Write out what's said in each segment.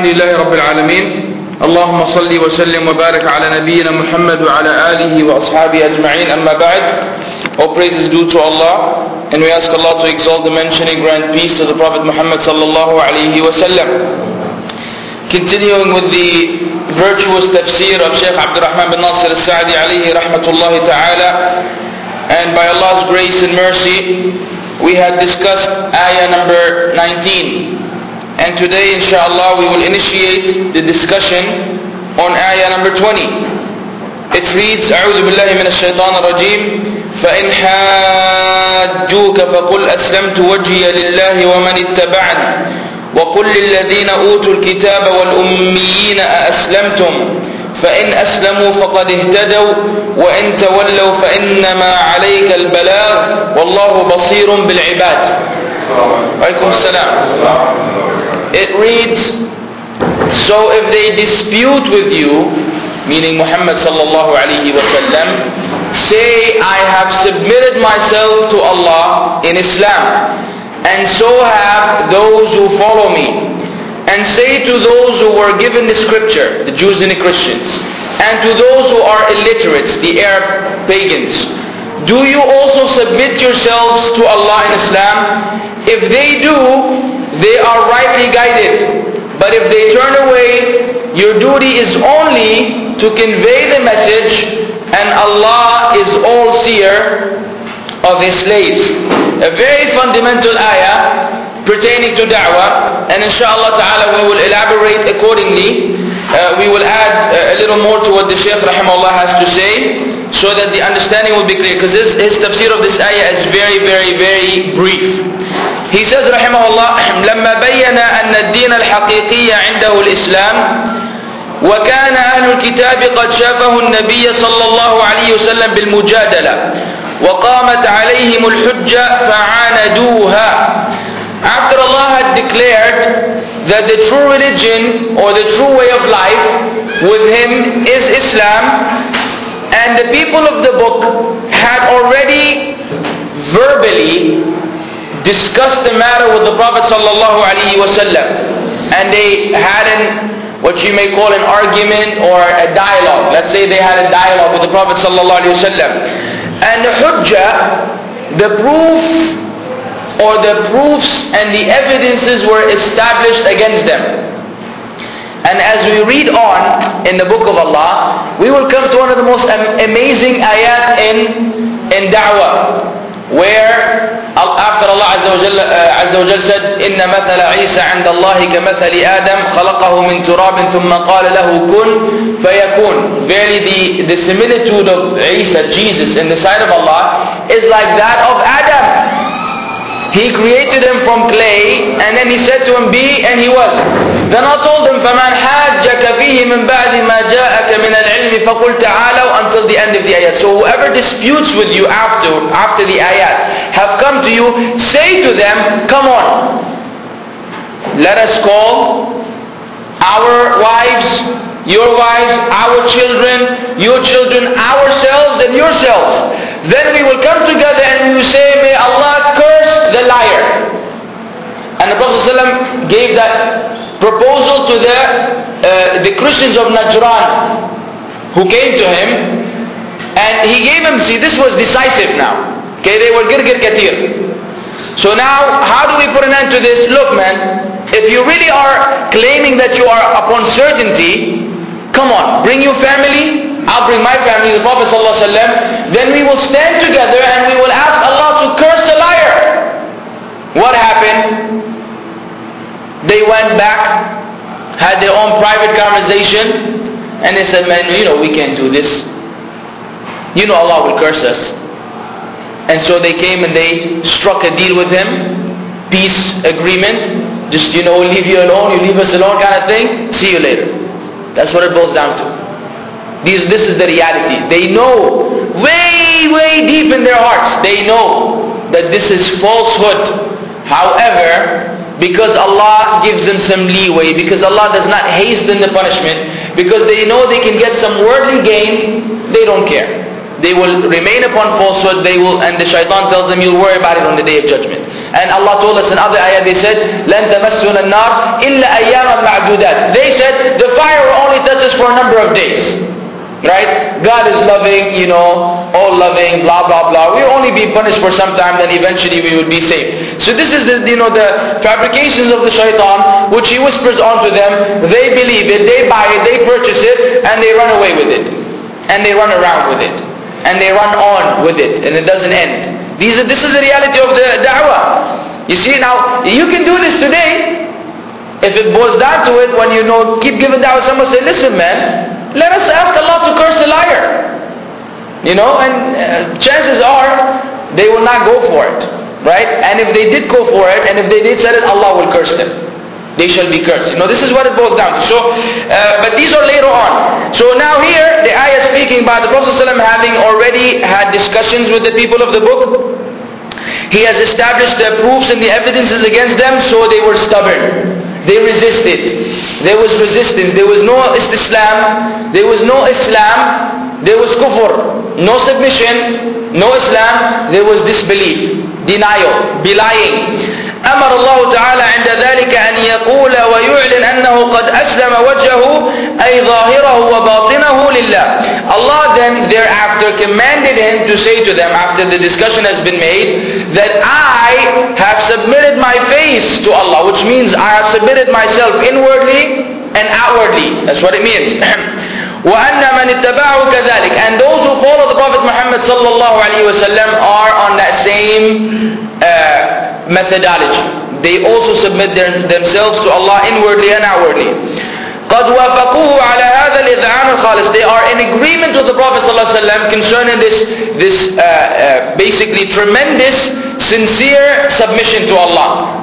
الحمد لله رب العالمين اللهم صل وسلم وبارك على نبينا محمد وعلى آله وأصحابه أجمعين أما بعد. All praise is due to Allah, and we ask Allah to exalt, mention and grant peace to the Prophet Muhammad sallallahu alayhi wa sallam. Continuing with the virtuous tafsir of Shaykh Abdul Rahman bin Nasir al-Sa'di alayhi rahmatullahi ta'ala, and by Allah's grace and mercy we had discussed ayah number 19. And today, inshallah, we will initiate the discussion on ayah number 20. It reads, أعوذ بالله من الشيطان الرجيم فإن حاجوك فقل أسلمت وجهي لله ومن اتبعني وقل للذين أوتوا الكتاب والأميين أأسلمتم فإن أسلموا فقد اهتدوا وإن تولوا فإنما عليك البلاغ والله بصير بالعباد. وعليكم السلام. It reads, so if they dispute with you, meaning Muhammad sallallahu alayhi wa sallam, say, I have submitted myself to Allah in Islam, and so have those who follow me. And say to those who were given the scripture, the Jews and the Christians, and to those who are illiterates, the Arab pagans, do you also submit yourselves to Allah in Islam? If they do, they are rightly guided. But if they turn away, your duty is only to convey the message, and Allah is all-seer of His slaves. A very fundamental ayah pertaining to da'wah, and inshallah ta'ala we will elaborate accordingly. We will add a little more to what the Shaykh rahimahullah has to say, so that the understanding will be clear, because his tafsir of this ayah is very, very, very brief. He says رحمه الله لما بين أن الدين الحقيقي عنده الإسلام وكان أهل الكتاب قد شافه النبي صلى الله عليه وسلم بالمجادلة وقامت عليهم الحجة فعاندوها. After Allah had declared that the true religion or the true way of life with Him is Islam, and the people of the book had already verbally discussed the matter with the Prophet sallallahu alaihi wasallam, and they had what you may call an argument or a dialogue. Let's say they had a dialogue with the Prophet sallallahu alaihi wasallam, and the hujjah, the proof or the proofs and the evidences were established against them. And as we read on in the book of Allah, we will come to one of the most amazing ayat in da'wah, where after Allah Azza wa Jal said, إِنَّ مَثَلَ عِيسَى عِنْدَ اللَّهِ كَمَثَلِ آدَمَ خَلَقَهُ مِنْ تُرَابٍ ثُمَّ قَالَ لَهُ كُنْ فَيَكُونَ. Verily the similitude of Isa, Jesus, in the sight of Allah is like that of Adam. He created him from clay, and then He said to him, be, and he was. Then I told him, فَمَنْ حَاجَّكَ فِيهِ مِنْ بَعْدِ مَا جَاءَكَ مِنَ الْعِلْمِ فَقُلْ تَعَالَوْا, until the end of the ayat. So whoever disputes with you after the ayat have come to you, say to them, come on, let us call our wives, your wives, our children, your children, ourselves and yourselves. Then we will come together and we will say, may Allah curse the liar. And the Prophet ﷺ gave that proposal to the Christians of Najran who came to him, and he gave him, see, this was decisive now. Okay, they were girgir katir. So now, how do we put an end to this? Look, man, if you really are claiming that you are upon certainty, come on, bring your family, I'll bring my family, the Prophet ﷺ, then we will stand together and we will ask Allah to curse the liar. What happened? They went back, had their own private conversation, and they said, man, you know, we can't do this. You know Allah will curse us. And so they came and they struck a deal with him, peace agreement, just, you know, we'll leave you alone, you leave us alone kind of thing, see you later. That's what it boils down to. This is the reality. They know, way, way deep in their hearts, they know that this is falsehood. However, because Allah gives them some leeway, because Allah does not hasten the punishment, because they know they can get some worldly gain, they don't care. they will remain upon falsehood, and the shaitan tells them, you'll worry about it on the day of judgment. And Allah told us in other ayah, they said, لَن تَمَسُّنَ النَّارِ إِلَّا أَيَّامًا مَعْدُودَاتٍ. They said, the fire will only touch us for a number of days. Right? God is loving, all loving, blah, blah, blah. We'll only be punished for some time, then eventually we will be saved. So this is the fabrications of the shaitan, which he whispers onto them. They believe it, they buy it, they purchase it, and they run away with it. And they run around with it. And they run on with it, and it doesn't end. This is the reality of the da'wah. You see, now, you can do this today. If it boils down to it, when keep giving da'wah, someone say, listen man, let us ask Allah to curse a liar. And chances are they will not go for it. Right? And if they did go for it, and if they did say it, Allah will curse them. They shall be cursed. This is what it boils down to. So, but these are later on. So now here, the ayah speaking about the Prophet ﷺ having already had discussions with the people of the book. He has established the proofs and the evidences against them, so they were stubborn. They resisted. There was resistance. There was no Islam. There was no Islam. There was kufr. No submission. No Islam. There was disbelief. Denial. Belying. أمر الله تعالى عند ذلك أن يقول ويعلن أنه قد أسلم وجهه أي ظاهره وباطنه لله. Allah then thereafter commanded him to say to them, after the discussion has been made, that I have submitted my face to Allah, which means I have submitted myself inwardly and outwardly. That's what it means. وأن من اتبعه كذلك. And those who follow the Prophet Muhammad sallallahu alaihi wasallam are on that same methodology. They also submit themselves to Allah inwardly and outwardly. قد وافقوه على هذا الإذعان الخالص. They are in agreement with the Prophet ﷺ concerning this basically tremendous, sincere submission to Allah.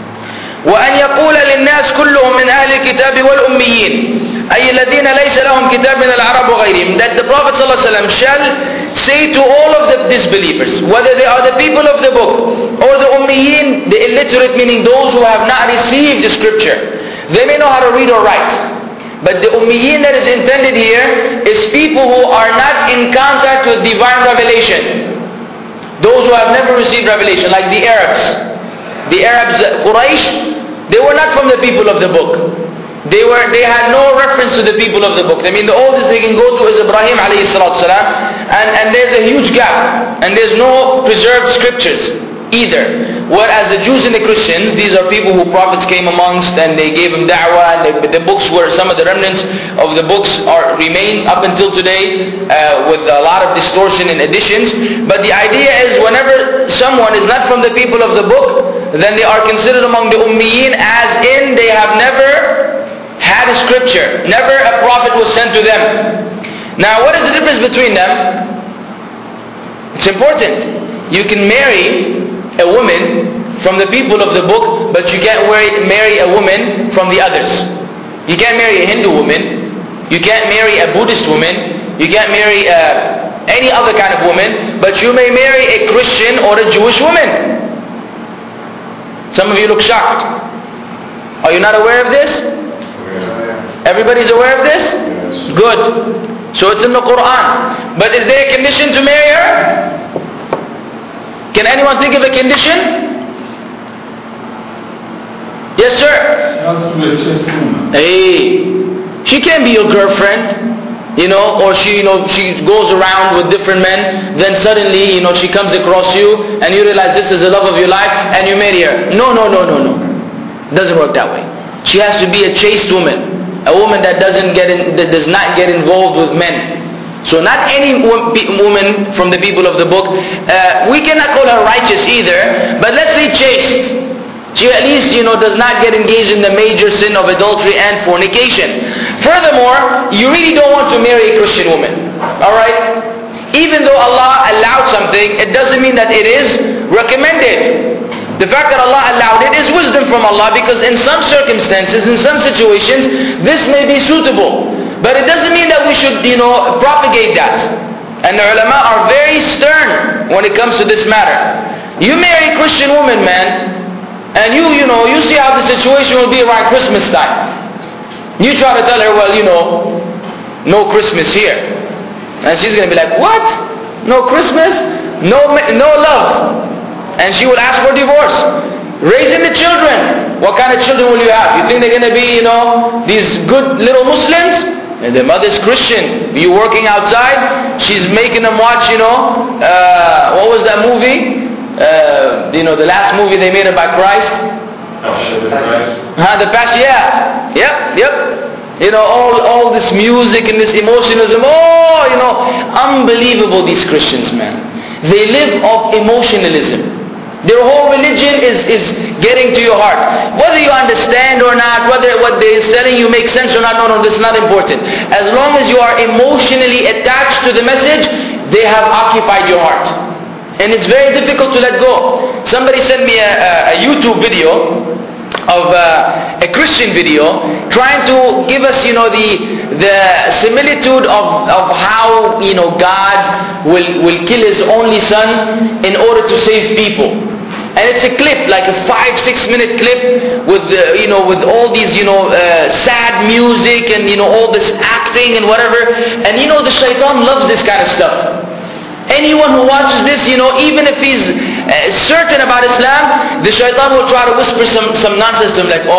وأن يقول للناس كلهم من أهل الكتاب والأميين أي الذين ليس لهم كتاب من العرب وغيرهم. That the Prophet ﷺ shall say to all of the disbelievers, whether they are the people of the book or the ummiyin, the illiterate, meaning those who have not received the scripture. They may know how to read or write, but the ummiyin that is intended here is people who are not in contact with divine revelation. Those who have never received revelation, like the Arabs. The Arabs, Quraysh, they were not from the people of the book. They had no reference to the people of the book. I mean, the oldest they can go to is Ibrahim alayhi salatu salam, and there's a huge gap, and there's no preserved scriptures either. Whereas the Jews and the Christians, these are people who prophets came amongst, and they gave them da'wah, and the books were, some of the remnants of the books remain up until today, with a lot of distortion and additions. But the idea is, whenever someone is not from the people of the book, then they are considered among the ummiyin, as in they have never had a scripture. Never a prophet was sent to them. Now, what is the difference between them? It's important. You can marry a woman from the people of the book, but you can't marry a woman from the others. You can't marry a Hindu woman. You can't marry a Buddhist woman. You can't marry any other kind of woman, but you may marry a Christian or a Jewish woman. Some of you look shocked. Are you not aware of this? Everybody's aware of this? Yes. Good. So it's in the Quran. But is there a condition to marry her? Can anyone think of a condition? Yes, sir. Hey, she can't be your girlfriend. Or she goes around with different men, then suddenly, she comes across you, and you realize this is the love of your life, and you marry her. No. It doesn't work that way. She has to be a chaste woman, a woman that does not get involved with men. So not any woman from the people of the book. We cannot call her righteous either, but let's say chaste. She at least, does not get engaged in the major sin of adultery and fornication. Furthermore, you really don't want to marry a Christian woman. Alright? Even though Allah allowed something, it doesn't mean that it is recommended. The fact that Allah allowed it is wisdom from Allah, because in some circumstances, in some situations, this may be suitable. But it doesn't mean that we should, propagate that. And the ulama are very stern when it comes to this matter. You marry a Christian woman, man, and you see how the situation will be around Christmas time. You try to tell her, well, no Christmas here. And she's going to be like, what? no Christmas, no love. And she will ask for divorce. Raising the children. What kind of children will you have? You think they're going to be, these good little Muslims? And the mother's Christian. You working outside, she's making them watch, what was that movie? The last movie they made about Christ. The Passion, yeah. Yep. All this music and this emotionalism. Unbelievable, these Christians, man. They live off emotionalism. Their whole religion is getting to your heart. Whether you understand or not, whether what they're telling you makes sense or not, no, this is not important. As long as you are emotionally attached to the message, they have occupied your heart. And it's very difficult to let go. Somebody sent me a YouTube video of a Christian video trying to give us the similitude of how God will kill his only son in order to save people. And it's a clip, like a 5-6 minute clip with with all these sad music and all this acting and whatever. And the shaitan loves this kind of stuff. Anyone who watches this, even if he's certain about Islam, the shaitan will try to whisper some nonsense to him, like,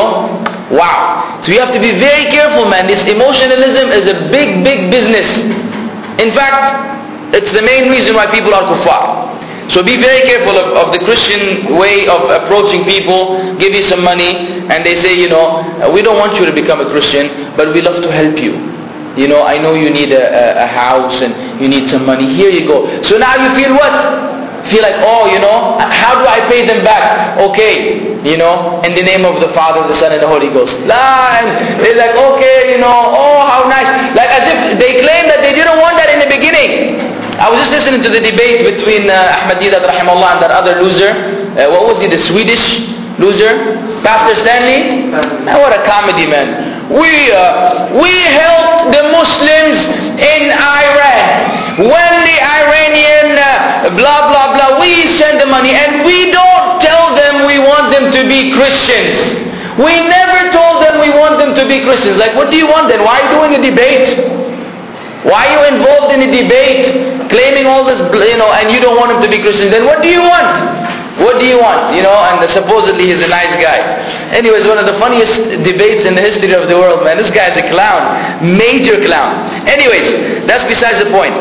wow. So you have to be very careful, man. This emotionalism is a big business. In fact, it's the main reason why people are kuffar. So be very careful of the Christian way of approaching people. Give you some money and they say, we don't want you to become a Christian, but we love to help you. I know you need a house and you need some money. Here you go. So now you feel what? Feel like, how do I pay them back? Okay, in the name of the Father, the Son, and the Holy Ghost. And they're like, okay, how nice. Like as if they claim that they didn't want that in the beginning. I was just listening to the debate between Ahmad Deedat rahimahullah and that other loser. What was he, the Swedish loser? Pastor Stanley? Man, what a comedy, man. We helped the Muslims in Iran. When the Iranian blah blah blah, we send the money and we don't tell them we want them to be Christians. We never told them we want them to be Christians. Like, what do you want then? Why are you doing a debate? Why are you involved in a debate, claiming all this, and you don't want him to be Christian? Then what do you want? What do you want? And supposedly he's a nice guy. Anyways, one of the funniest debates in the history of the world, man. This guy's a clown. Major clown. Anyways, that's besides the point.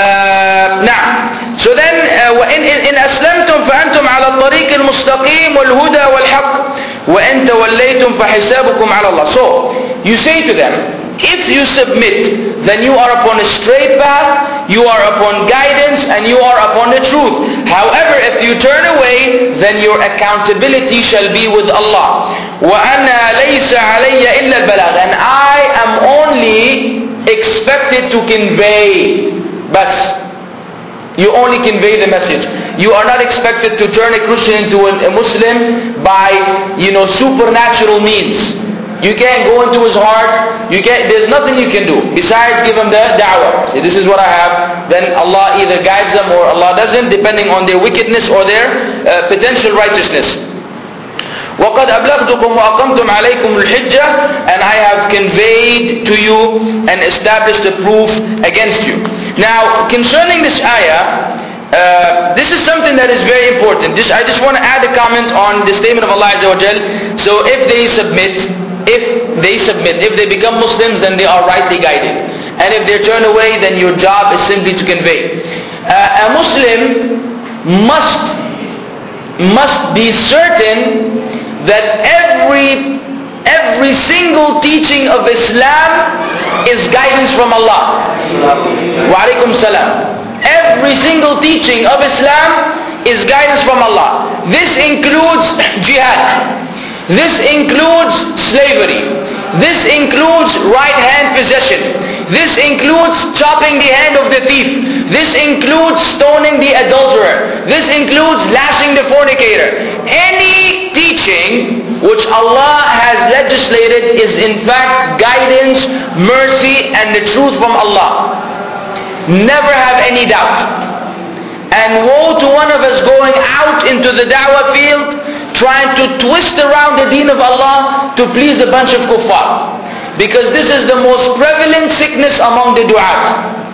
Now, so then, إن أسلمتم فأنتم على الطريق المستقيم والهدى والحق وإن توليتم فحسابكم على الله. So, you say to them, if you submit, then you are upon a straight path, you are upon guidance, and you are upon the truth. However, if you turn away, then your accountability shall be with Allah. وَأَنَا لَيْسَ عَلَيَّ إِلَّا الْبَلَاغِ. And I am only expected to convey. But you only convey the message. You are not expected to turn a Christian into a Muslim by, supernatural means. You can't go into his heart. There's nothing you can do besides give him the da'wah. Say, this is what I have. Then Allah either guides them or Allah doesn't, depending on their wickedness or their potential righteousness. وَقَدْ أَبْلَغْتُكُمْ وَأَقَمْتُمْ عَلَيْكُمُ الْحِجَّةِ. And I have conveyed to you and established a proof against you. Now, concerning this ayah, this is something that is very important. I just want to add a comment on the statement of Allah Azza wa Jal. So if they become Muslims, then they are rightly guided. And if they turn away, then your job is simply to convey. A Muslim must be certain that every single teaching of Islam is guidance from Allah. Wa alaikum salam. Every single teaching of Islam is guidance from Allah. This includes jihad. This includes slavery. This includes right hand possession. This includes chopping the hand of the thief. This includes stoning the adulterer. This includes lashing the fornicator. Any teaching which Allah has legislated is in fact guidance, mercy, and the truth from Allah. Never have any doubt. And woe to one of us going out into the da'wah field trying to twist around the deen of Allah to please a bunch of kuffar. Because this is the most prevalent sickness among the du'at.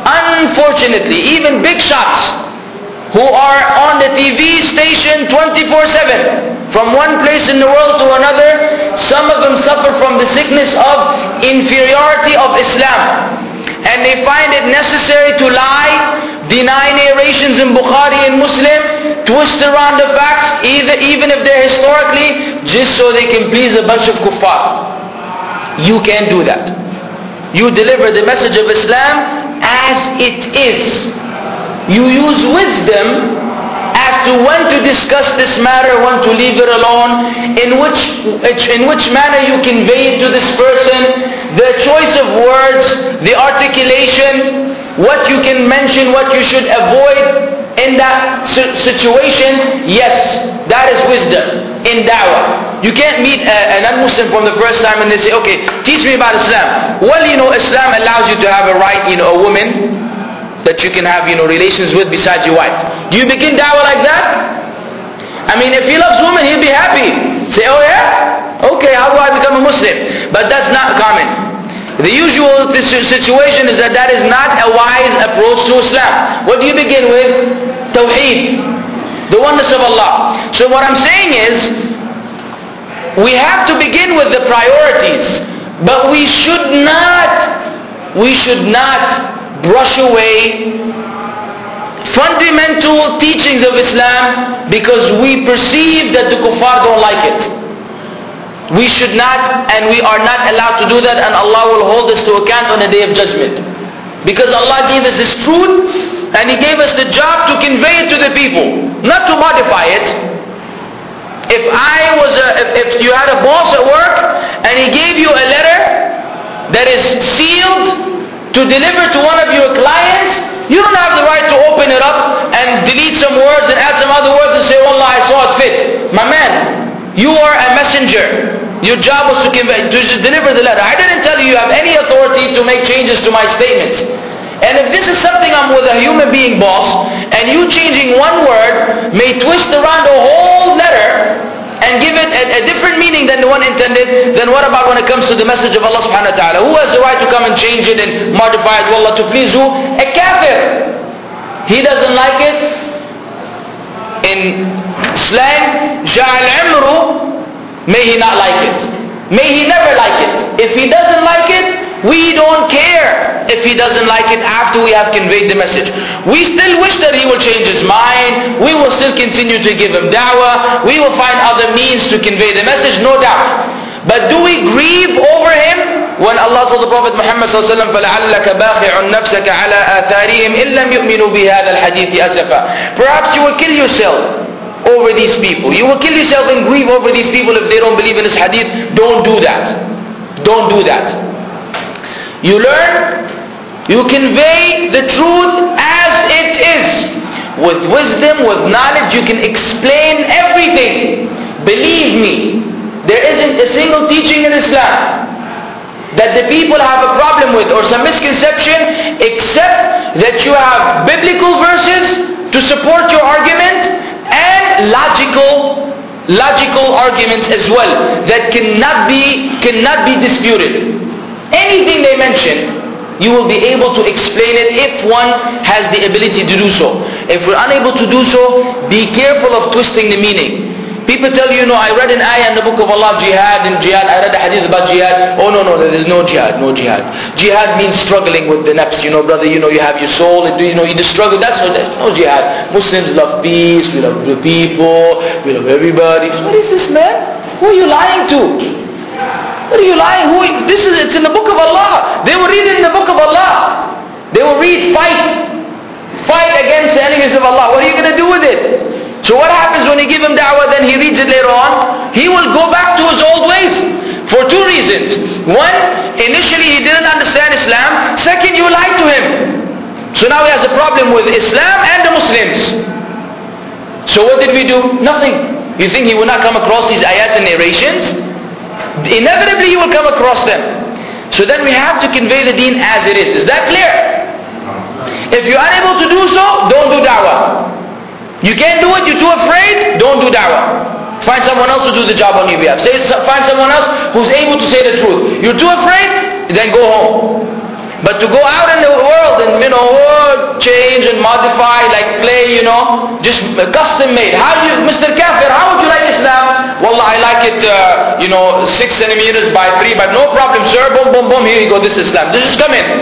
unfortunately, even big shots who are on the TV station 24/7 from one place in the world to another, some of them suffer from the sickness of inferiority of Islam. And they find it necessary to lie, deny narrations in Bukhari and Muslim, twist around the facts, even if they're historically, just so they can please a bunch of kuffar. You can't do that. You deliver the message of Islam as it is. You use wisdom as to when to discuss this matter, when to leave it alone, in which manner you convey it to this person, the choice of words, the articulation, what you can mention, what you should avoid in that situation. Yes, that is wisdom in da'wah. You can't meet a non-Muslim from the first time and they say, okay, teach me about Islam. Well, Islam allows you to have a right, a woman that you can have, relations with besides your wife. Do you begin da'wah like that? I mean, if he loves women, he'll be happy. Say, oh yeah? Okay, how do I become a Muslim? But that's not common. The usual situation is that is not a wise approach to Islam. What do you begin with? Tawheed, the oneness of Allah. So what I'm saying is, we have to begin with the priorities, but we should not brush away fundamental teachings of Islam because we perceive that the kuffar don't like it. We should not, and we are not allowed to do that, and Allah will hold us to account on the Day of Judgment. Because Allah gave us this truth, and He gave us the job to convey it to the people, not to modify it. If you had a boss at work, and he gave you a letter that is sealed to deliver to one of your clients, you don't have the right to open it up and delete some words and add some other words and say, "Wallah, I saw it fit." My man, you are a messenger. Your job was to just deliver the letter. I didn't tell you you have any authority to make changes to my statements. And if this is something I'm with a human being boss, and you changing one word may twist around a whole letter and give it a different meaning than the one intended, then what about when it comes to the message of Allah subhanahu wa ta'ala? Who has the right to come and change it and modify it? Wallah, to please who? A kafir. He doesn't like it. In slang, Ja'al Amru, may he not like it. May he never like it. If he doesn't like it, we don't care if he doesn't like it after we have conveyed the message. We still wish that he will change his mind. We will still continue to give him da'wah. We will find other means to convey the message, no doubt. But do we grieve over him? When Allah told the Prophet Muhammad sallallahu alaihi wasallam, فَلَعَلَّكَ بَاخِعٌ نَفْسَكَ عَلَىٰ آثَارِهِمْ إِن لَّمْ يُؤْمِنُوا بِهَذَا الْحَدِيثِ أَسَفًا. Perhaps you will kill yourself over these people. You will kill yourself and grieve over these people if they don't believe in this hadith. Don't do that. Don't do that. You learn, you convey the truth as it is. With wisdom, with knowledge, you can explain everything. Believe me, there isn't a single teaching in Islam that the people have a problem with or some misconception except that you have biblical verses to support your argument and logical arguments as well that cannot be disputed. Anything they mention, you will be able to explain it if one has the ability to do so. If we're unable to do so, be careful of twisting the meaning. People tell you, I read an ayah in the book of Allah, jihad, I read a hadith about jihad. Oh no, there is no jihad, no jihad. Jihad means struggling with the nafs, brother, you have your soul, you just struggle, that's no jihad. Muslims love peace, we love the people, we love everybody. What is this, man? Who are you lying to? What are you lying? It's in the book of Allah. They will read it in the book of Allah. They will read, fight against the enemies of Allah. What are you going to do with it? So what happens when you give him da'wah, then he reads it later on? He will go back to his old ways. For two reasons. One, initially he didn't understand Islam. Second, you lied to him. So now he has a problem with Islam and the Muslims. So what did we do? Nothing. You think he will not come across these ayat and narrations? Inevitably he will come across them. So then we have to convey the deen as it is. Is that clear? If you're unable to do so, don't do da'wah. You can't do it, you're too afraid, don't do da'wah. Find someone else to do the job on your behalf. Find someone else who's able to say the truth. You're too afraid, then go home. But to go out in the world and, change and modify, like clay, just custom made. How do you, Mr. Kafir, how would you like Islam? Wallah, I like it, 6 centimeters by 3, but no problem, sir. Boom, boom, boom, here you go, this is Islam. Just come in.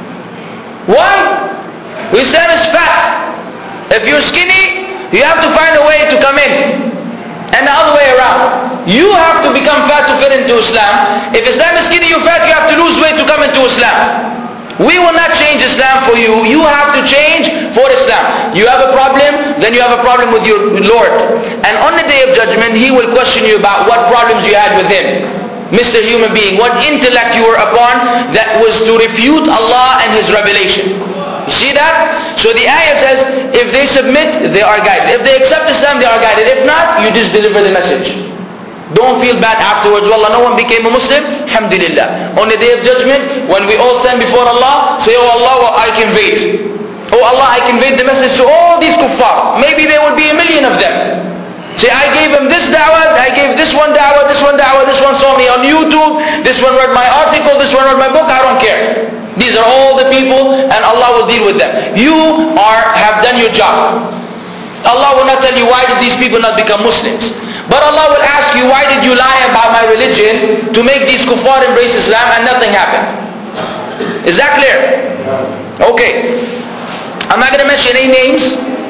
Why? Islam is fat. If you're skinny, you have to find a way to come in. And the other way around. You have to become fat to fit into Islam. If Islam is skinny, you're fat, you have to lose weight to come into Islam. We will not change Islam for you. You have to change for Islam. You have a problem, then you have a problem with your Lord. And on the day of judgment, He will question you about what problems you had with Him. Mr. Human being, what intellect you were upon that was to refute Allah and His revelation. You see that? So the ayah says, if they submit, they are guided. If they accept Islam, they are guided. If not, you just deliver the message. Don't feel bad afterwards. Wallah, no one became a Muslim. Alhamdulillah. On the day of judgment, when we all stand before Allah, say, oh Allah, I conveyed. Oh Allah, I conveyed the message to all these kuffar. Maybe there would be 1 million of them. Say, I gave him this da'wah, I gave this one da'wah, this one da'wah, this one saw me on YouTube, this one read my article, this one read my book, I don't care. These are all the people and Allah will deal with them. You have done your job. Allah will not tell you why did these people not become Muslims. But Allah will ask you why did you lie about my religion to make these kuffar embrace Islam and nothing happened. Is that clear? Okay. I'm not going to mention any names.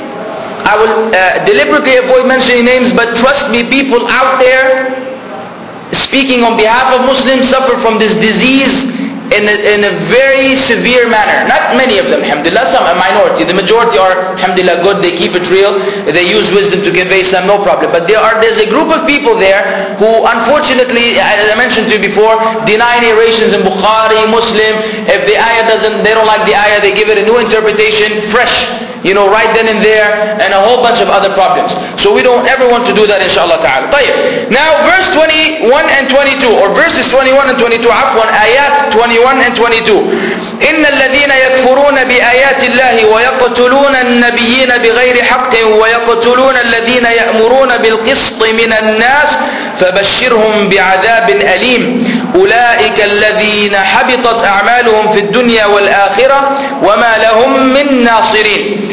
I will deliberately avoid mentioning names, but trust me, people out there speaking on behalf of Muslims suffer from this disease in a very severe manner. Not many of them, alhamdulillah, some a minority. The majority are, alhamdulillah, good, they keep it real, they use wisdom to convey Islam, no problem. But there's a group of people there who unfortunately, as I mentioned to you before, deny narrations in Bukhari, Muslim. If the ayah they don't like the ayah, they give it a new interpretation, fresh, right then and there, and a whole bunch of other problems. So we don't ever want to do that, inshallah ta'ala. Now verse 21 and 22, or verses 21 and 22, afwan, ayat 21 and 22. إن الذين يكفرون بآيات الله ويقتلون النبيين بغير حق ويقتلون الذين يأمرون بالقسط من الناس فبشرهم بعذاب أليم أولئك الذين حبطت أعمالهم في الدنيا والآخرة وما لهم من ناصرين.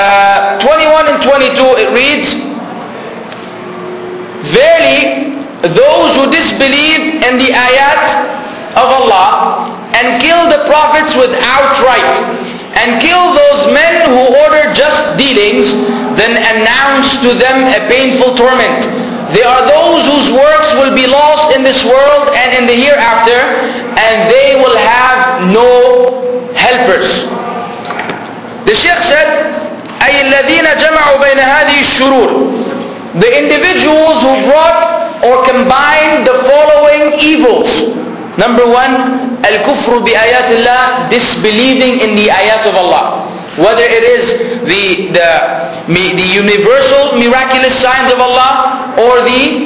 21 and 22 it reads, Verily those who disbelieve in the ayat of Allah and kill the prophets without right and kill those men who order just dealings, then announce to them a painful torment. They are those whose works will be lost in this world and in the hereafter, and they will have no helpers. The Shaykh said, أي الذين جمعوا بين هذه الشرور, the individuals who brought or combined the following evils. Number 1, al-kufru bi ayatillah, disbelieving in the ayat of Allah. Whether it is the universal miraculous signs of Allah or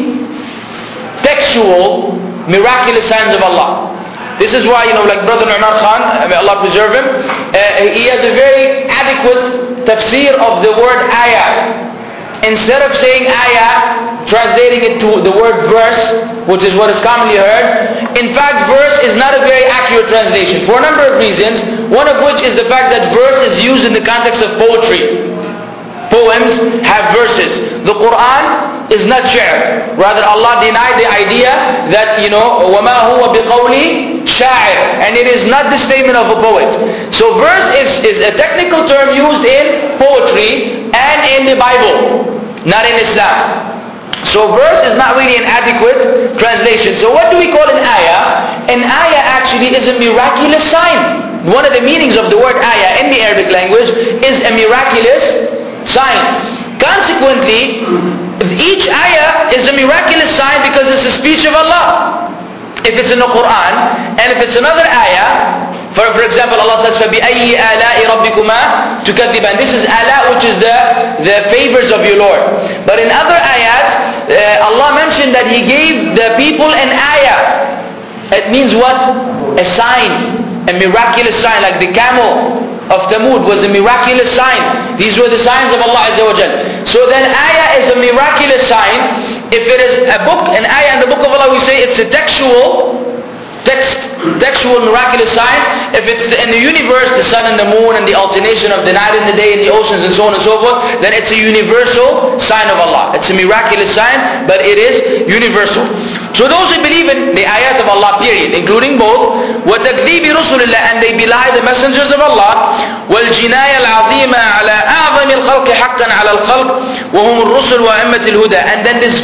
the textual miraculous signs of Allah. This is why, like Brother Umar Khan, may Allah preserve him, he has a very adequate tafsir of the word ayah. Instead of saying ayah, translating it to the word verse, which is what is commonly heard, in fact verse is not a very accurate translation for a number of reasons, one of which is the fact that verse is used in the context of poetry. Poems have verses. The Quran is not shi'r. Rather, Allah denied the idea that, وَمَا هُوَ بِقَوْلِ شَاعِرٍ, and it is not the statement of a poet. So verse is a technical term used in poetry and in the Bible, not in Islam. So verse is not really an adequate translation. So what do we call an ayah? An ayah actually is a miraculous sign. One of the meanings of the word ayah in the Arabic language is a miraculous sign. Consequently, each ayah is a miraculous sign because it's the speech of Allah. If it's in the Quran, and if it's another ayah, for example, Allah says, فَبِأَيِّ آلَاءِ رَبِّكُمَا تُكَذِّبَانِ. This is ala, which is the favors of your Lord. But in other ayat, Allah mentioned that He gave the people an ayah. It means what? A sign, a miraculous sign, like the camel of Thamud was a miraculous sign. These were the signs of Allah Azza wa Jal. So then ayah is a miraculous sign. If it is a book, an ayah in the book of Allah, we say it's a textual text textual miraculous sign. If it's in the universe, the sun and the moon and the alternation of the night and the day and the oceans and so on and so forth, then it's a universal sign of Allah. It's a miraculous sign, but it is universal. So those who believe in the ayat of Allah, period, including both, وَتَكْذِيبِ رُسُلِ اللَّهِ, and they belie the messengers of Allah, وَالْجِنَايَ الْعَظِيمَ عَلَى أَعْظَمِ الْخَلْقِ حَقًّا عَلَى الْخَلْقِ وَهُمُ الرُّسُلُ وَأَئِمَّةِ الْهُدَى. And then this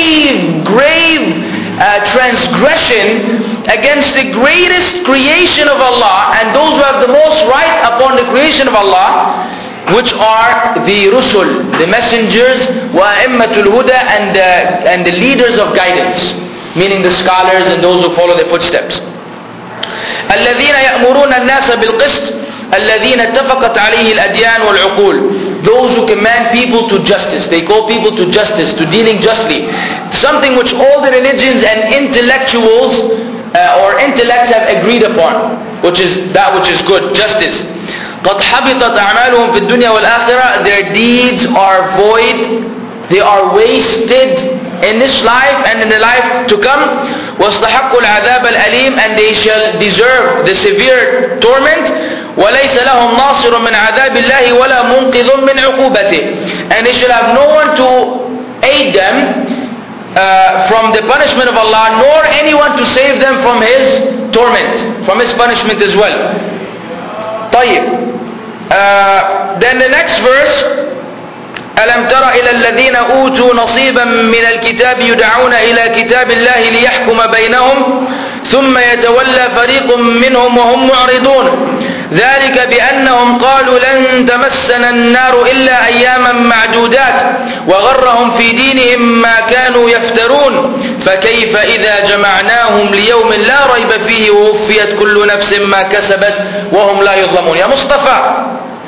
grave transgression against the greatest creation of Allah and those who have the most right upon the creation of Allah, which are the Rusul, the messengers, وَأَئِمَّةُ الْهُدَى, and the leaders of guidance, meaning the scholars and those who follow their footsteps. الَّذِينَ يَأْمُرُونَ النَّاسَ بِالْقِسْطِ الَّذِينَ اتَّفَقَتْ عَلَيْهِ الْأَدْيَانُ وَالْعُقُولُ. Those who command people to justice. They call people to justice, to dealing justly. Something which all the religions and intellectuals or intellects have agreed upon, which is that which is good, justice. قَدْ حَبِطَتْ أَعْمَالُهُمْ فِي الدُّنْيَا وَالْآخِرَةِ. Their deeds are void, they are wasted in this life and in the life to come. وَاسْتَحَقُّوا الْعَذَابَ الْأَلِيمَ, and they shall deserve the severe torment. وَلَيْسَ لَهُمْ نَاصِرٌ مِنْ عَذَابِ اللَّهِ وَلَا مُنْقِذٌ مِنْ عُقُوبَتِهِ. And they shall have no one to aid them from the punishment of Allah, nor anyone to save them from His torment, from His punishment as well. طيب. Then the next verse, ألم تر إلى الذين أوتوا نصيبا من الكتاب يدعون إلى كتاب الله ليحكم بينهم ثم يتولى فريق منهم وهم معرضون ذلك بأنهم قالوا لن تمسنا النار إلا أياما معدودات وغرهم في دينهم ما كانوا يفترون فكيف إذا جمعناهم ليوم لا ريب فيه ووفيت كل نفس ما كسبت وهم لا يظلمون. يا مصطفى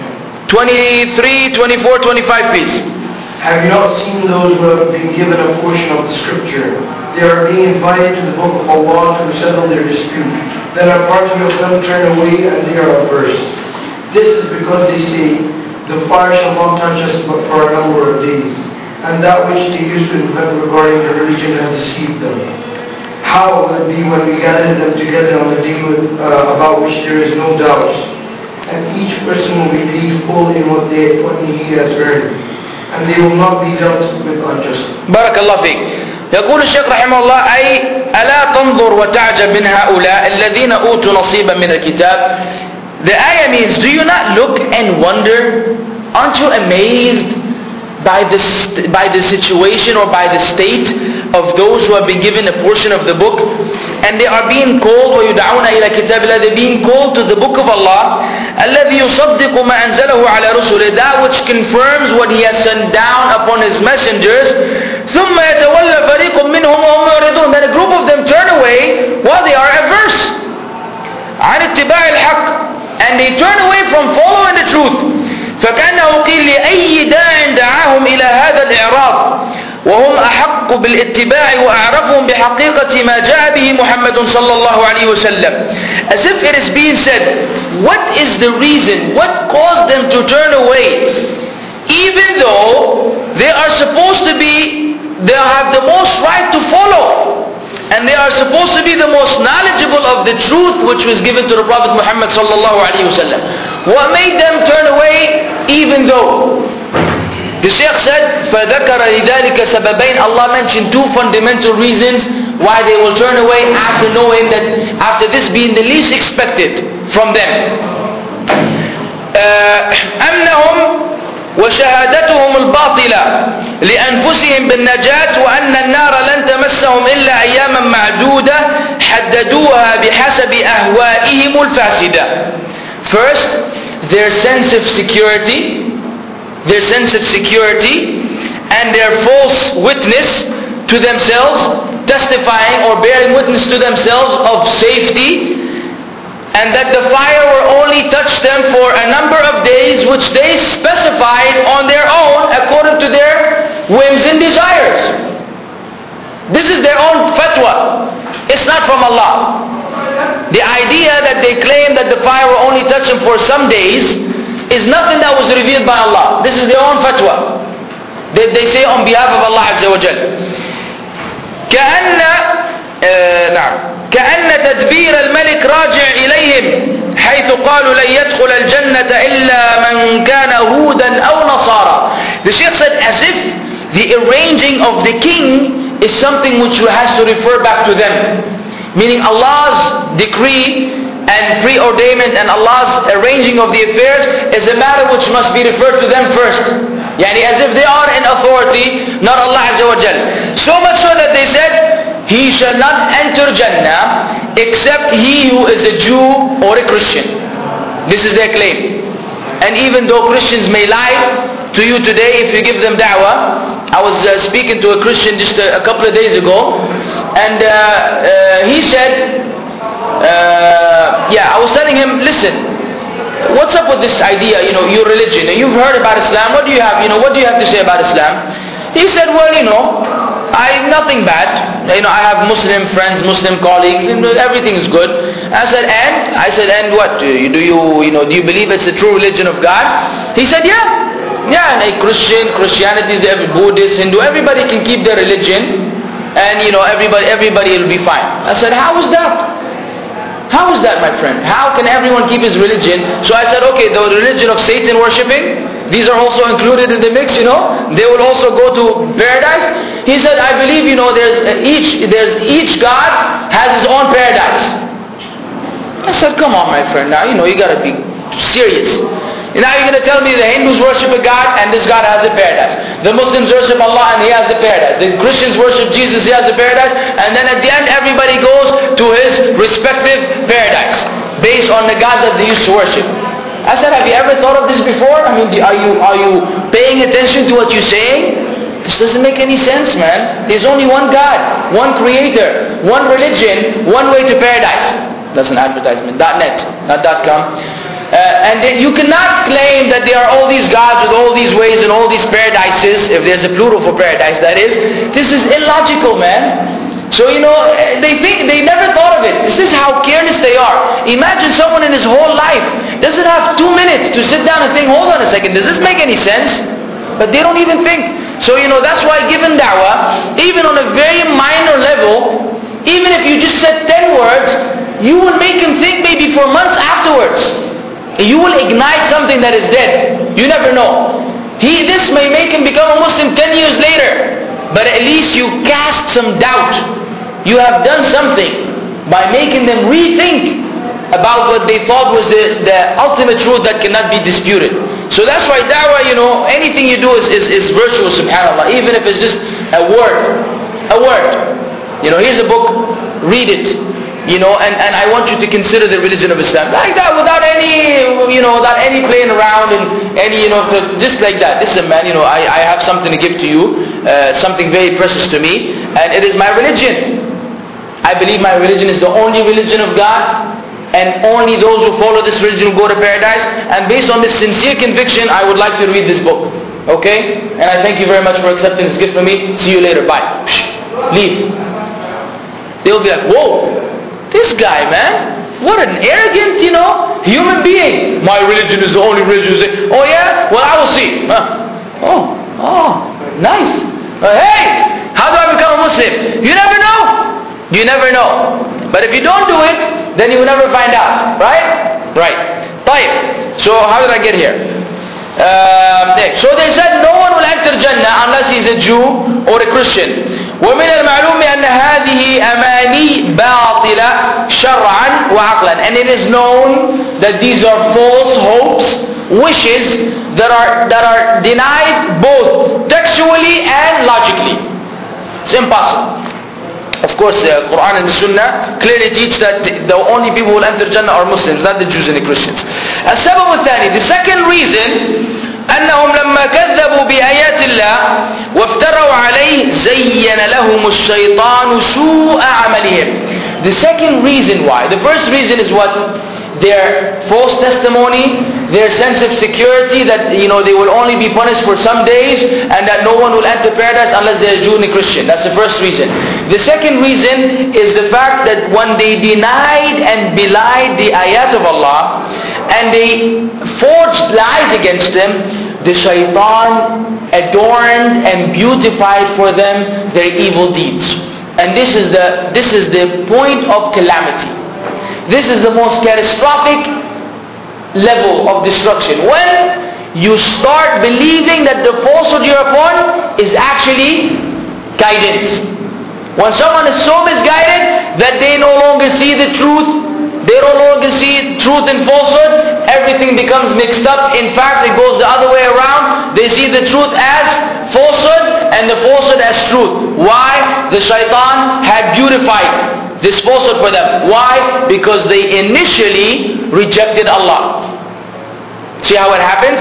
23, 24, 25 please. Have you not seen those who have been given a portion of the scripture? They are being invited to the book of Allah to settle their dispute. Then a party of them turn away and they are averse. This is because they say, the fire shall not touch us but for a number of days. And that which they used to invent regarding the religion has deceived them. How will it be when we gather them together on a day about which there is no doubt? And each person will be paid full in what he has earned, and they will not be dealt with unjustly. بارك الله فيك. يقول الشيخ رحمه الله أي ألا تنظر وتعجب من هؤلاء الذين أوتوا نصيبا من الكتاب. The ayah means, do you not look and wonder? Aren't you amazed by the situation or by the state of those who have been given a portion of the book, and they are being called وَيُدْعَوْنَ إِلَى كِتَابِ اللَّهِ, they're being called to the book of Allah, الَّذِي يُصَدِّقُ مَا أَنزَلَهُ عَلَى رُسُلِهِ, that which confirms what He has sent down upon His messengers. ثُمَّ يَتَوَلَّى فَرِيقٌ مِّنْهُمْ وَهُمْ مُعْرِضُونَ, then a group of them turn away while they are averse عَنِ اتِّبَاعِ الْحَقِّ, and they turn away from following the truth. فكأنه قيل لأي داع دعاهم إلى هذا الإعراض وهم أحق بالاتباع وأعرفهم بحقيقة ما جاء به محمد صلى الله عليه وسلم. As if it is being said, what is the reason, what caused them to turn away, even though they are supposed to be, they have the most right to follow, and they are supposed to be the most knowledgeable of the truth which was given to the Prophet Muhammad sallallahu alaihi wasallam. What made them turn away even though? The Shaykh said, فَذَكَرَ لِذَلِكَ سَبَبَيْنِ, Allah mentioned two fundamental reasons why they will turn away after knowing that, after this being the least expected from them. أَمْنَهُمْ وشهادتهم الباطلة لأنفسهم بالنجاة وأن النار لن تمسهم إلا أياما معدودة حددوها بحسب أهوائهم الفاسدة. First, their sense of security and their false witness to themselves, testifying or bearing witness to themselves of safety, and that the fire will only touch them for a number of days which they specified on their own according to their whims and desires. This is their own fatwa. It's not from Allah. The idea that they claim that the fire will only touch them for some days is nothing that was revealed by Allah. This is their own fatwa that they say on behalf of Allah Azza wa Jal. كأن تدبير الملك راجع إليهم حيث قالوا لن يدخل الجنة إلا من كان هودا أو نصارى. The Shaykh said as if the arranging of the king is something which has to refer back to them. Meaning Allah's decree and preordainment and Allah's arranging of the affairs is a matter which must be referred to them first. Yani as if they are in authority, not Allah Azza wa Jal. So much so that they said, he shall not enter Jannah except he who is a Jew or a Christian. This is their claim. And even though Christians may lie to you today if you give them da'wah, I was speaking to a Christian just a couple of days ago, and he said, I was telling him, listen, what's up with this idea, your religion? You've heard about Islam, what do you have, what do you have to say about Islam? He said, well, nothing bad. I have Muslim friends, Muslim colleagues, and everything is good. I said, and what? Do you believe it's the true religion of God? He said, yeah. Yeah, and Christianity, Buddhist, Hindu, everybody can keep their religion, and everybody will be fine. I said, how is that? How is that, my friend? How can everyone keep his religion? So I said, okay, the religion of Satan worshipping, these are also included in the mix, they will also go to paradise. He said, I believe, there's each God has his own paradise. I said, come on, my friend, now, you gotta be serious. Now you're going to tell me the Hindus worship a God and this God has a paradise. The Muslims worship Allah and he has a paradise. The Christians worship Jesus, he has a paradise. And then at the end everybody goes to his respective paradise based on the God that they used to worship. I said, have you ever thought of this before? I mean, are you paying attention to what you're saying? This doesn't make any sense, man. There's only one God, one creator, one religion, one way to paradise. That's an advertisement. .net, not .com. And you cannot claim that there are all these gods with all these ways and all these paradises, if there's a plural for paradise, that is. This is illogical, man. So, they think, they never thought of it. This is how careless they are. Imagine someone in his whole life doesn't have 2 minutes to sit down and think, hold on a second, does this make any sense? But they don't even think. So, that's why given da'wah, even on a very minor level, even if you just said 10 words, you will make him think maybe for months afterwards. You will ignite something that is dead. You never know. This may make him become a Muslim 10 years later. But at least you cast some doubt. You have done something by making them rethink about what they thought was the ultimate truth that cannot be disputed. So that's why da'wah, anything you do is virtuous, subhanAllah. Even if it's just a word. A word. Here's a book. Read it. And I want you to consider the religion of Islam like that, without any playing around and any, just like that. Listen, man, I have something to give to you, something very precious to me, and it is my religion. I believe my religion is the only religion of God, and only those who follow this religion will go to paradise. And based on this sincere conviction, I would like you to read this book. Okay? And I thank you very much for accepting this gift from me. See you later. Bye. Leave. They'll be like, whoa. This guy, man, what an arrogant, human being. My religion is the only religion. Oh yeah? Well, I will see. Oh, nice. Hey, how do I become a Muslim? You never know. You never know. But if you don't do it, then you will never find out. Right? Right. طيب. So how did I get here? So they said no one will enter Jannah unless he's a Jew or a Christian. ومن المعلوم أن هذه أماني باطلة شرعا وعقلا. And it is known that these are false hopes, wishes that are denied both textually and logically. It's impossible. Of course, the Quran and the Sunnah clearly teach that the only people who will enter Jannah are Muslims, not the Jews and the Christians. السبب الثاني, the second reason, أنهم لما كذبوا بآيات الله وافتروا عليه زين لهم الشيطان سوء عملهم. The second reason why, the first reason is what? Their false testimony, their sense of security that they will only be punished for some days, and that no one will enter paradise unless they are Jew and a Christian. That's the first reason. The second reason is the fact that when they denied and belied the ayat of Allah, and they forged lies against them, the shaitan adorned and beautified for them their evil deeds. And this is the point of calamity. This is the most catastrophic level of destruction. When you start believing that the falsehood you're upon is actually guidance. When someone is so misguided that they no longer see the truth, they no longer see truth and falsehood, everything becomes mixed up. In fact, it goes the other way around. They see the truth as falsehood and the falsehood as truth. Why? The shaitan had beautified this falsehood for them. Why? Because they initially rejected Allah. See how it happens?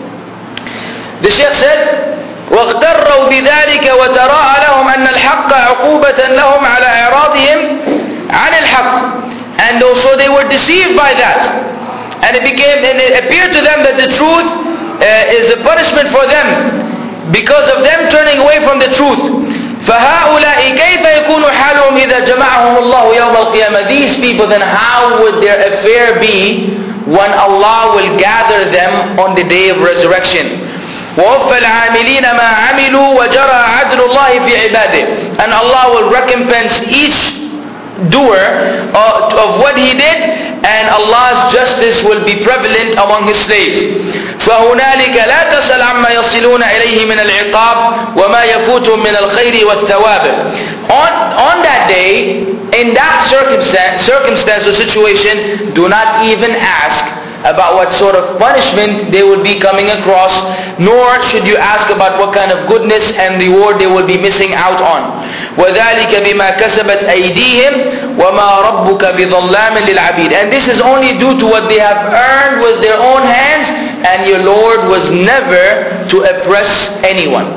The Shaykh said, وَاغْتَرَّوْا بِذَلِكَ وَتَرَاءَ لَهُمْ أَنَّ الْحَقَّ عُقُوبَةً لَهُمْ عَلَى إِعْرَاضِهِمْ عَنِ الْحَقِّ. And also they were deceived by that. And it appeared to them that the truth is a punishment for them because of them turning away from the truth. فَهَؤُلَاءِ كَيْفَ يَكُونُ حَالُهُمْ إِذَا جَمَعَهُمُ اللَّهُ يَوْمَ الْقِيَامَةِ. These people, then how would their affair be when Allah will gather them on the day of resurrection? وَوَفَّى الْعَامِلِينَ مَا عَمِلُوا وَجَرَى عَدْلُ اللَّهِ فِي عِبَادِهِ. And Allah will recompense each doer of what he did, and Allah's justice will be prevalent among his slaves. فهنالك لا تسأل عما يصلون إليه من العقاب وما يفوتهم من الخير والثواب. On that day, in that circumstance or situation, do not even ask about what sort of punishment they will be coming across, nor should you ask about what kind of goodness and reward they will be missing out on. وَذَلِكَ بِمَا كَسَبَتْ أَيْدِيهِمْ وَمَا رَبُّكَ بِظَلَّامٍ لِلْعَبِيدِ. And this is only due to what they have earned with their own hands, and your Lord was never to oppress anyone.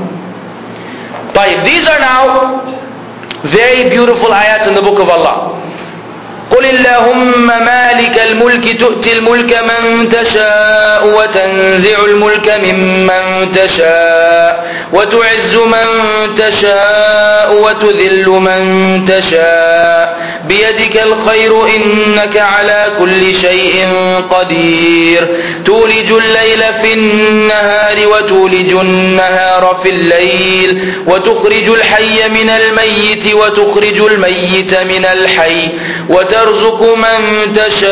But these are now very beautiful ayat in the book of Allah. قل اللهم مالك الملك تؤتي الملك من تشاء وتنزع الملك ممن تشاء وتعز من تشاء وتذل من تشاء بيدك الخير إنك على كل شيء قدير تولج الليل في النهار وتولج النهار في الليل وتخرج الحي من الميت وتخرج الميت من الحي وترزق من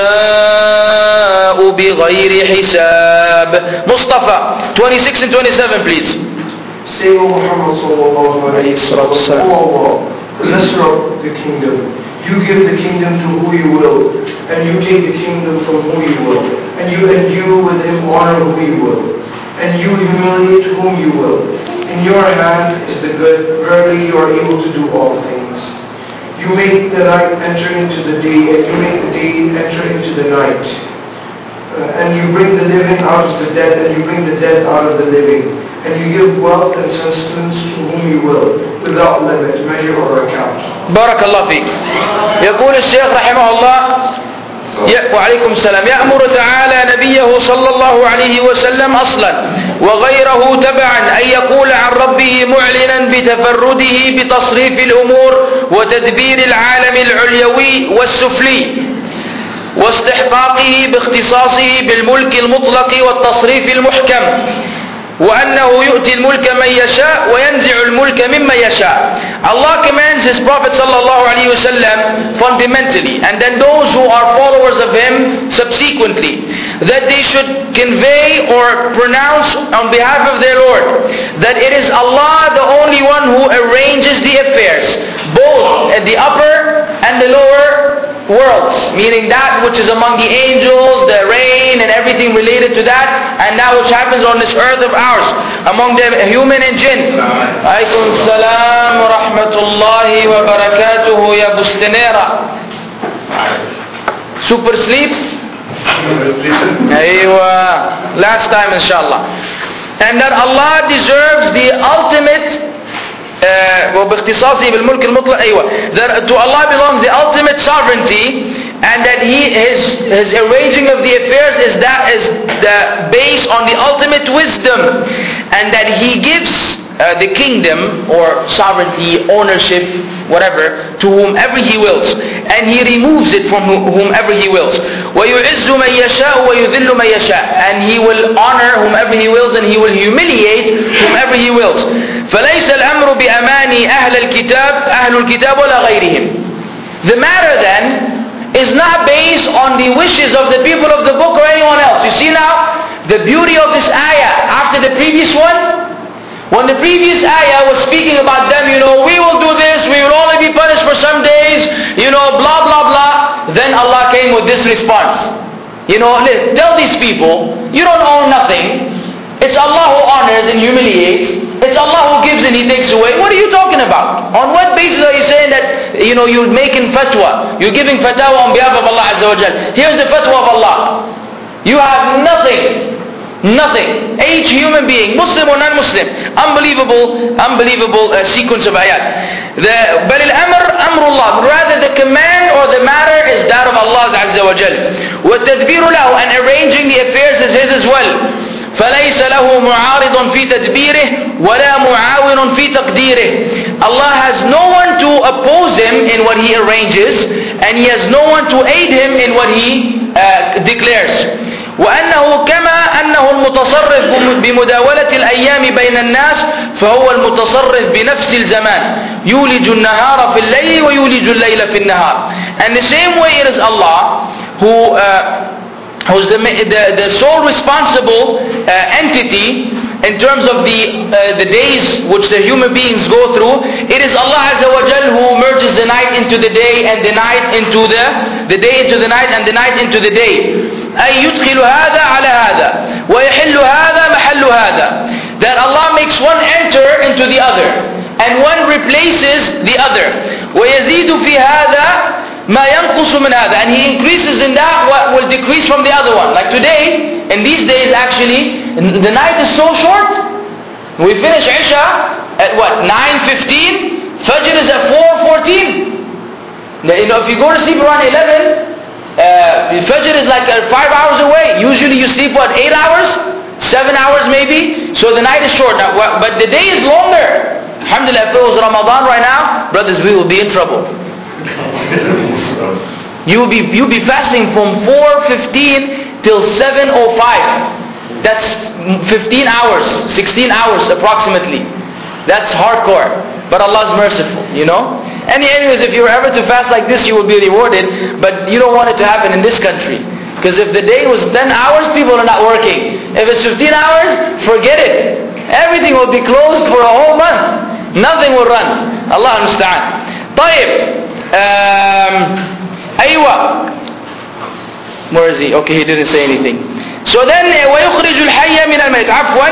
تشاء بغير حساب. Mustafa 26 and 27 please. Say, O Muhammad sallallahu alayhi wa sallam, O Allah, possessor of the kingdom, you give the kingdom to who you will, and you take the kingdom from who you will, and you endue with him honor who you will, and you humiliate whom you will. In your hand is the good, verily you are able to do all things. You make the night enter into the day, and you make the day enter into the night. And you bring the living out of the dead, and you bring the dead out of the living. And you give wealth and sustenance to whom you will, without limit, measure or account. بارك الله فيك. يقول الشيخ رحمه الله وعليكم السلام يأمر تعالى نبيه صلى الله عليه وسلم أصلا وغيره تبعا أن يقول عن ربه معلنا بتفرده بتصريف الأمور وتدبير العالم العلوي والسفلي واستحقاقه باختصاصه بالملك المطلق والتصريف المحكم وأنه يؤتي الملك من يشاء وينزع الملك ممن يشاء. Allah commands His Prophet ﷺ fundamentally, and then those who are followers of him subsequently, that they should convey or pronounce on behalf of their Lord that it is Allah the only one who arranges the affairs, both at the upper and the lower worlds, meaning that which is among the angels, the rain and everything related to that, and that which happens on this earth of ours, among the human and jinn. Alaykum salam wa rahmatullahi wa barakatuhu ya Bustanera. Super sleep? Aywa. Last time inshallah. And that Allah deserves the ultimate وباختصاصه بالملك المطلق that to Allah belongs the ultimate sovereignty, and that his arranging of the affairs is the base on the ultimate wisdom, and that he gives the kingdom or sovereignty, ownership, whatever, to whomever He wills, and He removes it from whomever He wills. وَيُعِزُّ مَن يَشَاءُ وَيُذِلُّ مَن يَشَاءُ, and He will honor whomever He wills, and He will humiliate whomever He wills. فَلَيْسَ الْأَمْرُ بِأَمَانِ أَهْلِ الْكِتَابِ وَلَا غَيْرِهِمْ. The matter then is not based on the wishes of the people of the book or anyone else. You see now the beauty of this ayah after the previous one? When the previous ayah was speaking about them, we will do this, we will only be punished for some days, blah blah blah. Then Allah came with this response. Tell these people, you don't own nothing. It's Allah who honors and humiliates. It's Allah who gives and He takes away. What are you talking about? On what basis are you saying that, you're making fatwa? You're giving fatwa on behalf of Allah Azza wa Jal. Here's the fatwa of Allah. You have nothing. Nothing. Each human being, Muslim or non-Muslim. Unbelievable sequence of ayat. بل الأمر أمر الله. Rather the command or the matter is that of Allah Azza wa Jal. والتدبير له, and arranging the affairs is His as well. فليس له معارض في تدبيره ولا معاون في تقديره. Allah has no one to oppose Him in what He arranges, and He has no one to aid Him in what He declares. وأنه كما أنه المتصرف بمداولة الأيام بين الناس فهو المتصرف بنفس الزمان يولج النهار في الليل ويولج الليل في النهار. And the same way it is Allah who's the sole responsible entity in terms of the days which the human beings go through. It is Allah Azza wa Jal who merges the night into the day and the night into the day into the night and the night into the day. أي يدخل هذا على هذا ويحل هذا محل هذا. That Allah makes one enter into the other and one replaces the other. ويزيد في هذا ما ينقص من هذا, and He increases in that what will decrease from the other one. Like today, in these days actually, the night is so short. We finish Isha at what? 9:15. Fajr is at 4:14. If you go to sleep around 11, Fajr is like 5 hours away. Usually you sleep 8 hours? 7 hours maybe? So the night is short. Now, but the day is longer. Alhamdulillah, if it was Ramadan right now, brothers, we will be in trouble. You'll be fasting from 4:15 till 7:05. That's 15 hours, 16 hours approximately. That's hardcore. But Allah is merciful, Anyways, if you were ever to fast like this, you will be rewarded. But you don't want it to happen in this country. Because if the day was 10 hours, people are not working. If it's 15 hours, forget it. Everything will be closed for a whole month. Nothing will run. Allah understand. طيب. أيوة. Where is he? Okay, he didn't say anything. So then, ويخرج الحي من الميت. عفوا.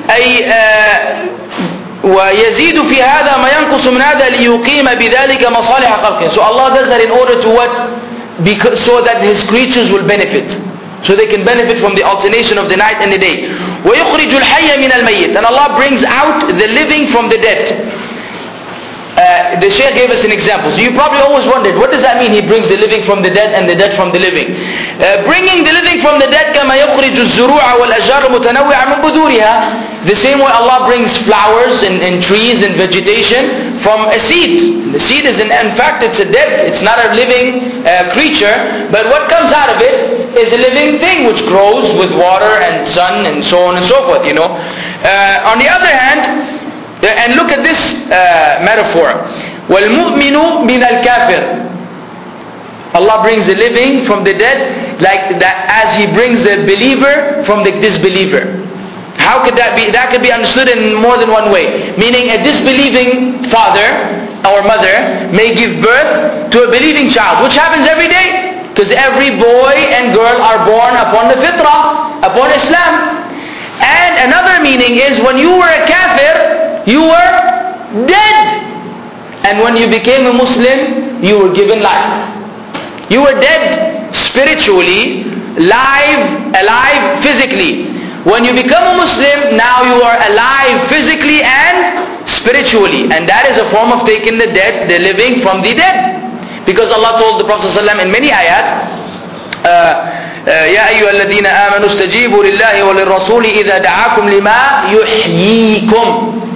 ويزيد في هذا ما ينقص من هذا ليقيم بذلك مصالح خلقه. So Allah does that in order to what? So that His creatures will benefit. So they can benefit from the alternation of the night and the day. ويخرج الحي من الميت. And Allah brings out the living from the dead. The Shaykh gave us an example. So you probably always wondered, what does that mean? He brings the living from the dead and the dead from the living. Bringing the living from the dead كما يخرج الزروع والأشجار المتنوعة من بذورها. The same way Allah brings flowers and trees and vegetation from a seed. The seed is in fact it's a dead, it's not a living creature, but what comes out of it is a living thing which grows with water and sun and so on and so forth. On the other hand, and look at this metaphor. وَالْمُؤْمِنُ مِنَ الْكَافِرِ. Allah brings the living from the dead like that, as He brings the believer from the disbeliever. How could that be? That could be understood in more than one way. Meaning a disbelieving father or mother may give birth to a believing child, which happens every day. Because every boy and girl are born upon the fitrah, upon Islam. And another meaning is when you were a kafir, you were dead. And when you became a Muslim, you were given life. You were dead spiritually, alive physically. When you become a Muslim, now you are alive physically and spiritually. And that is a form of taking the dead, the living from the dead. Because Allah told the Prophet ﷺ in many ayat, يا أيها الذين آمنوا استجيبوا لله وللرسول إذا دعاكم لما يحييكم.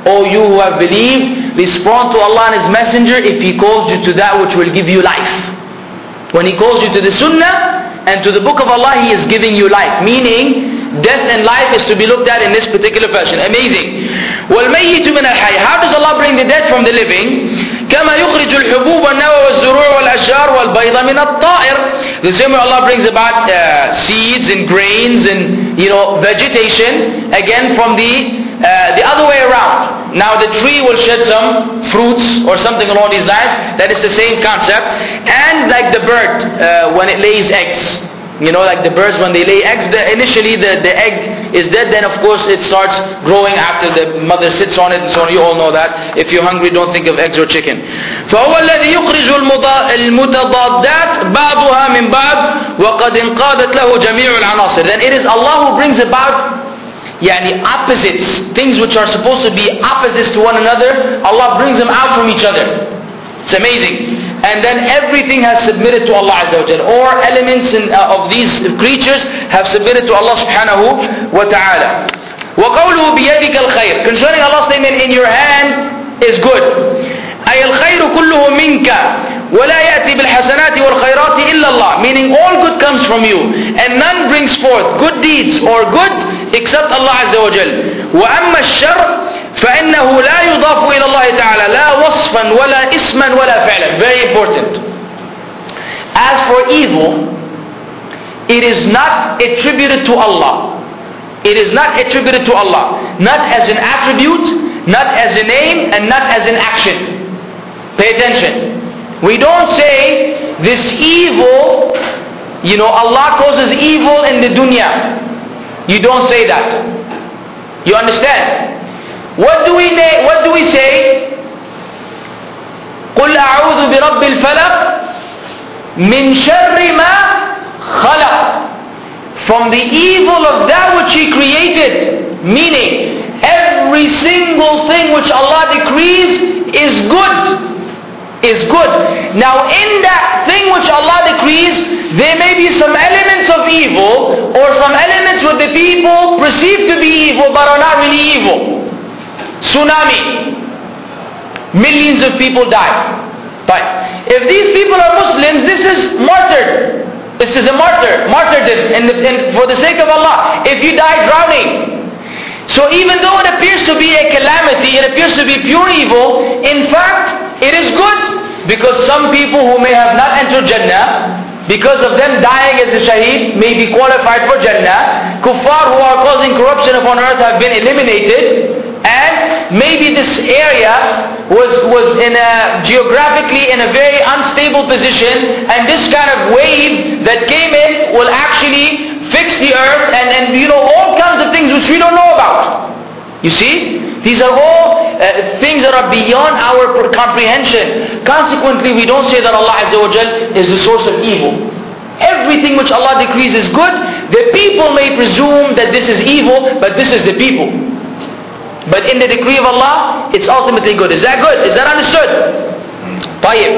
O you who have believed, respond to Allah and His Messenger if He calls you to that which will give you life. When He calls you to the Sunnah and to the Book of Allah, He is giving you life. Meaning, death and life is to be looked at in this particular fashion. Amazing. وَالْمَيِّتُ مِنَ الْحَيِّ. How does Allah bring the dead from the living? كما يخرج الحبوب والنوى والزروع والأشجار والبيض من الطائر. The same way Allah brings about seeds and grains and vegetation again from the other way around. Now the tree will shed some fruits or something along these lines. That is the same concept. And like the bird when it lays eggs. Like the birds when they lay eggs, initially the egg is dead, then of course it starts growing after the mother sits on it and so on. You all know that. If you're hungry, don't think of eggs or chicken. فهو الذي يخرج المتضادات بعضها من بعض وقد انقادت له جميع العناصر. Then it is Allah who brings about opposites, things which are supposed to be opposites to one another. Allah brings them out from each other. It's amazing. And then everything has submitted to Allah Azza wa Jal. Or elements of these creatures have submitted to Allah subhanahu wa ta'ala. وَقَوْلُهُ بِيَدِكَ الْخَيْرِ. Concerning Allah's statement, in your hand is good. أي الخير كله منك ولا يأتي بالحسنات والخيرات إلا الله. Meaning all good comes from you. And none brings forth good deeds or good except Allah Azza wa Jal. وأما الشر فإنه لا يضاف إلى الله تعالى لا وصفا ولا اسما ولا فعلا. Very important. As for evil, it is not attributed to Allah. It is not attributed to Allah. Not as an attribute, not as a name, and not as an action. Pay attention. We don't say this evil, Allah causes evil in the dunya. You don't say that. You understand? What do we say? قُلْ أَعُوذُ بِرَبِّ الْفَلَقِ مِنْ شَرِّ مَا خَلَقَ. From the evil of that which He created. Meaning, every single thing which Allah decrees is good. Is good. Now in that thing which Allah decrees, there may be some elements of evil, or some elements which the people perceive to be evil but are not really evil. Tsunami. Millions of people die. But if these people are Muslims, this is martyred. This is a martyrdom for the sake of Allah. If you die drowning. So even though it appears to be a calamity, it appears to be pure evil, in fact, it is good. Because some people who may have not entered Jannah, because of them dying as a shaheed, may be qualified for Jannah. Kuffar who are causing corruption upon earth have been eliminated. And maybe this area was geographically in a very unstable position, and this kind of wave that came in will actually fix the earth and all kinds of things which we don't know about. You see? These are all things that are beyond our comprehension. Consequently, we don't say that Allah Azza wa Jal is the source of evil. Everything which Allah decrees is good. The people may presume that this is evil, but this is the people. But in the decree of Allah, it's ultimately good. Is that good? Is that understood? طيب.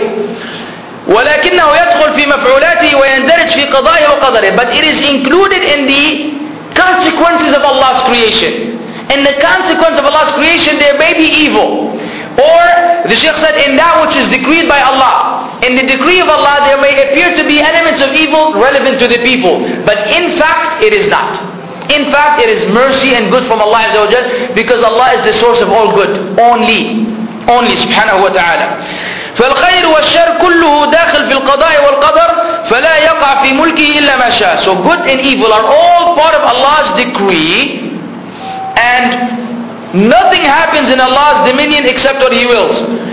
ولكنه يدخل في مفعولاته ويندرج في قضائه وقدره. But it is included in the consequences of Allah's creation. In the consequence of Allah's creation, there may be evil. Or, the Shaykh said, in that which is decreed by Allah. In the decree of Allah, there may appear to be elements of evil relevant to the people. But in fact, it is not. In fact, it is mercy and good from Allah Azza wa Jal, because Allah is the source of all good. Only subhanahu wa ta'ala. فالخير والشر كله داخل في القضاء والقدر فلا يقع في ملكه إلا ما شاء. So good and evil are all part of Allah's decree, and nothing happens in Allah's dominion except what He wills.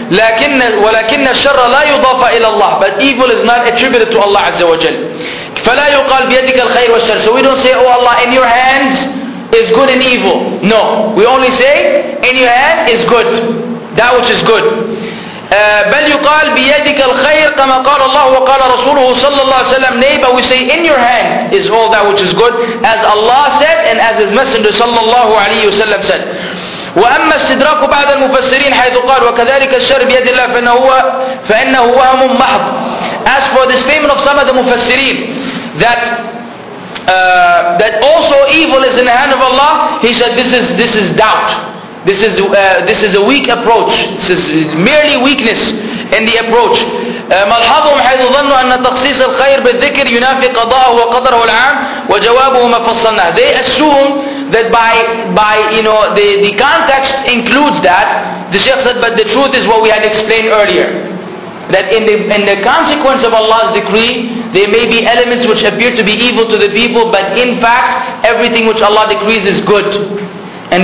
ولكن الشر لا يضاف إلى الله. But evil is not attributed to Allah Azza wa Jal. فلا يقال بيدك الخير والشر. So we don't say, oh Allah, in your hands is good and evil. No. We only say, in your hand is good. That which is good. بل يقال بيدك الخير كما قال الله وقال رسوله صلى الله عليه وسلم. Nay, but we say in your hand is all that which is good, as Allah said and as His Messenger صلى الله عليه وسلم said. وأما استدراك بعض المفسرين حيث قال وكذلك الشر بيد الله فإنه وهم محض. As for the statement of some of the mufassirin that also evil is in the hand of Allah, he said this is doubt. This is a weak approach. This is merely weakness in the approach. ملحظهم حيث ظنوا أن تخصيص الخير بالذكر ينافي قضاءه وقدره العام وجوابه ما فصلناه. They assume that by the context includes that. The Shaykh said, but the truth is what we had explained earlier. That in the consequence of Allah's decree, there may be elements which appear to be evil to the people, but in fact, everything which Allah decrees is good. And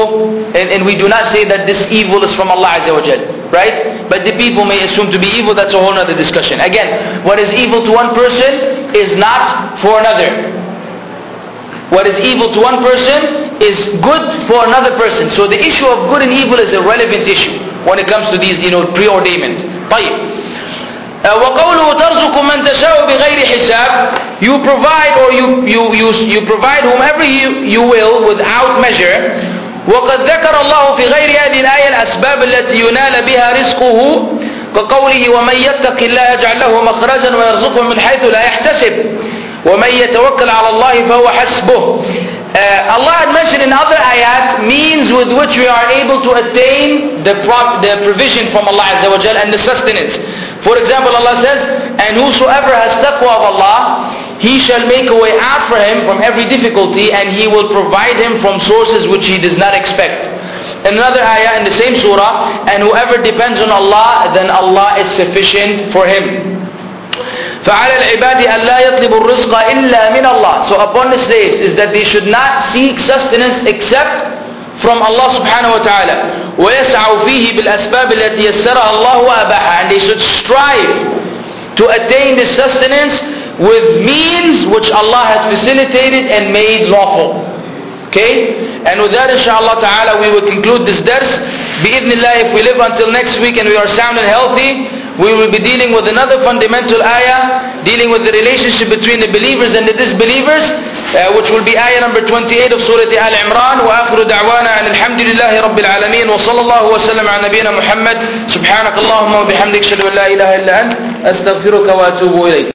and we do not say that this evil is from Allah Azza wa Jal, right? But the people may assume to be evil. That's a whole other discussion. Again, what is evil to one person is not for another. What is evil to one person is good for another person. So the issue of good and evil is a relevant issue when it comes to these, preordainment. طيب. وقوله ترزق من تشاء بغير حساب. You provide or you provide whomever you will without measure. وقد ذكر الله في غير هذه الآية الأسباب التي ينال بها رزقه كقوله ومن يتق الله يجعل له مخرجا ويرزقه من حيث لا يحتسب ومن يتوكل على الله فهو حسبه. Allah had mentioned in other ayat means with which we are able to attain the provision from Allah Azza wa Jal and the sustenance. For example, Allah says, and whosoever has taqwa of Allah, He shall make a way out for him from every difficulty, and He will provide him from sources which he does not expect. In another ayah in the same surah, and whoever depends on Allah, then Allah is sufficient for him. فَعَلَى الْعِبَادِ أَلَّا يَطْلِبُ الرِّزْقَ إِلَّا مِنَ اللَّهِ. So upon the slaves is that they should not seek sustenance except from Allah subhanahu wa ta'ala. وَيَسْعَوْا فِيهِ بِالْأَسْبَابِ الَّتِي يَسَّرَهَا اللَّهُ وَأَبَاحَهَا. And they should strive to attain this sustenance with means which Allah has facilitated and made lawful. Okay? And with that, inshallah ta'ala, we will conclude this dars. Bi-idhnillah, if we live until next week and we are sound and healthy, we will be dealing with another fundamental ayah, dealing with the relationship between the believers and the disbelievers, which will be ayah number 28 of Surah Al-Imran. وآخر دعوانا أن الحمد لله رب العالمين وصلى الله وسلم على نبينا محمد. سبحانك اللهم وبحمدك أشهد أن لا إله إلا أنت أستغفرك وأتوب إليك.